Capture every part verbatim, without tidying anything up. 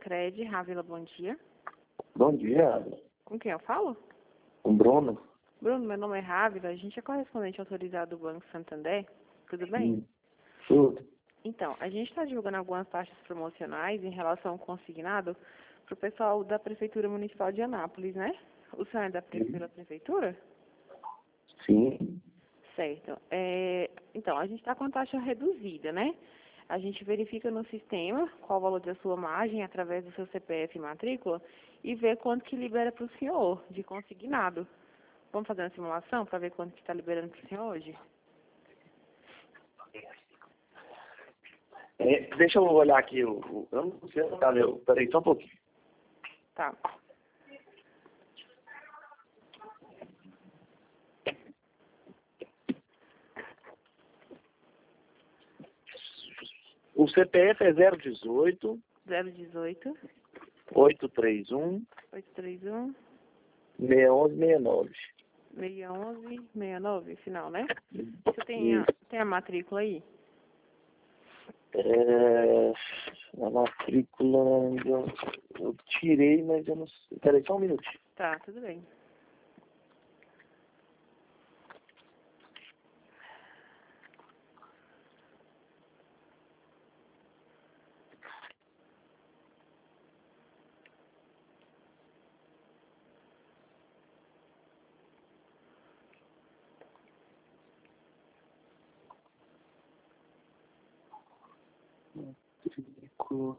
Sicredi, Rávila, bom dia. Bom dia, Com quem eu falo? o Bruno. Bruno, meu nome é Rávila, a gente é correspondente autorizado do Banco Santander, tudo bem? Hum, tudo. Então, a gente está divulgando algumas taxas promocionais em relação ao consignado para o pessoal da Prefeitura Municipal de Anápolis, né? O senhor é da pre- Sim. pela Prefeitura? Sim. Certo. É, então, a gente está com a taxa reduzida, né? A gente verifica no sistema qual o valor da sua margem através do seu C P F e matrícula e vê quanto que libera para o senhor de consignado. Vamos fazer uma simulação para ver quanto que está liberando para o senhor hoje? É, deixa eu olhar aqui. O, o- eu não sei onde tá meu. Peraí, só um pouquinho. Tá. O C P F é zero dezoito, zero dezoito, oito três um, oito três um, seis um um seis nove. seis um um, seis nove, final, né? Você tem a, tem a matrícula aí? É, a matrícula eu, eu tirei, mas eu não sei. Peraí, só um minutinho. Tá, tudo bem. Matrícula.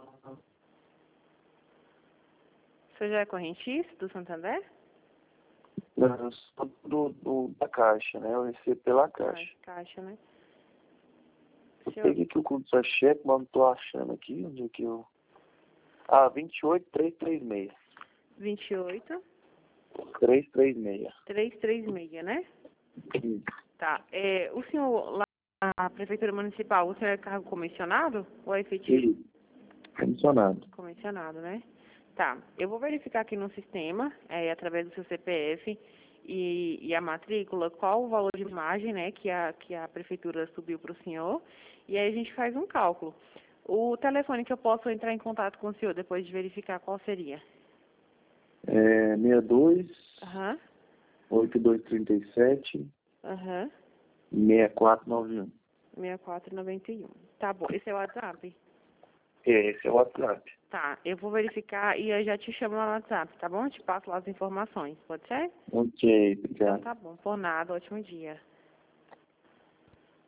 Você já é correntista do Santander? Não, eu sou do, do, da Caixa, né? Eu recebo pela Caixa. Ah, caixa, né? Eu Seu peguei aqui o contra-cheque, mas não tô achando aqui. Onde é que eu... Ah, vinte e oito, trezentos e trinta e seis. vinte e oito, trezentos e trinta e seis. trezentos e trinta e seis, né? Isso. Tá. É, o senhor lá na Prefeitura Municipal, o senhor é cargo comissionado ou é efetivo? Isso. Comissionado. Comissionado, né? Tá. Eu vou verificar aqui no sistema, é, através do seu C P F e, e a matrícula, qual o valor de imagem, né, que a, que a Prefeitura subiu para o senhor. E aí a gente faz um cálculo. O telefone que eu posso entrar em contato com o senhor depois de verificar qual seria? É seis dois, Aham, oito dois três sete, aham, seis quatro nove um. seis quatro nove um. Tá bom. Esse é o WhatsApp? É, esse é o WhatsApp. Tá, eu vou verificar e eu já te chamo no WhatsApp, tá bom? Eu te passo lá as informações, pode ser? Ok, Então obrigado. tá bom, por nada, ótimo dia.